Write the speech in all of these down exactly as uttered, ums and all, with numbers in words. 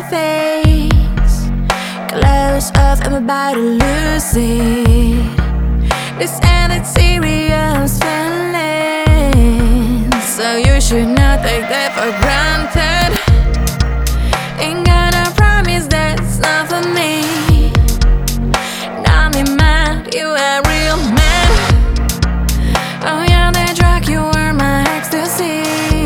face. Close off, I'm about to lose it. This ain't serious feeling, so you should not take that for granted. Ain't gonna promise that's not for me. Not me mad, you a real man. Oh yeah, the drug, you were my ecstasy.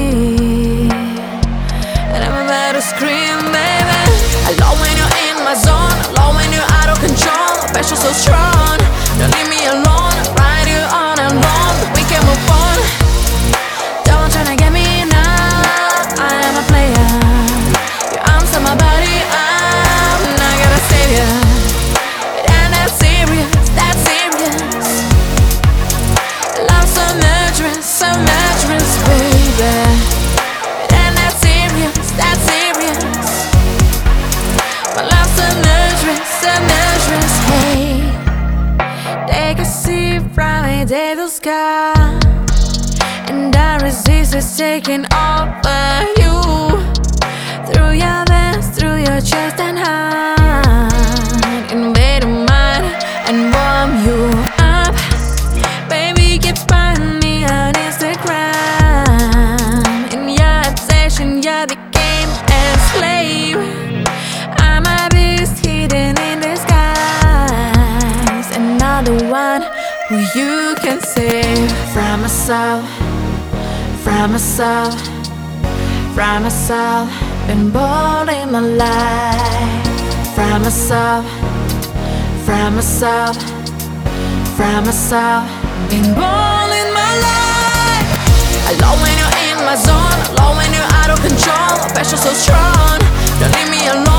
And I'm about to scream, baby. I love when you're in my zone, I love when you're out of control. Passion so strong, don't leave me alone. Ride you on and on, but we can move on. Don't try to get me now, I am a player. Your arms on my body, I'm not gonna save you. It ain't that serious, that serious. Love so much risk, so much risk, baby. It ain't that serious, that serious. My love so much risk, so much risk, hey. Take a seat from a devil sky, and I resist it's taking over you. Through your veins, through your chest and heart, invade your mind and warm you up. Baby, keep finding me on Instagram. In your obsession, you became a slave. I'm a beast hidden in disguise, another one who you can save. From myself, from myself, from myself, been bold in my life. From myself, from myself, from myself, been bold in my life. I love when you're in my zone, I love when you're out of control. Passion so strong, don't leave me alone.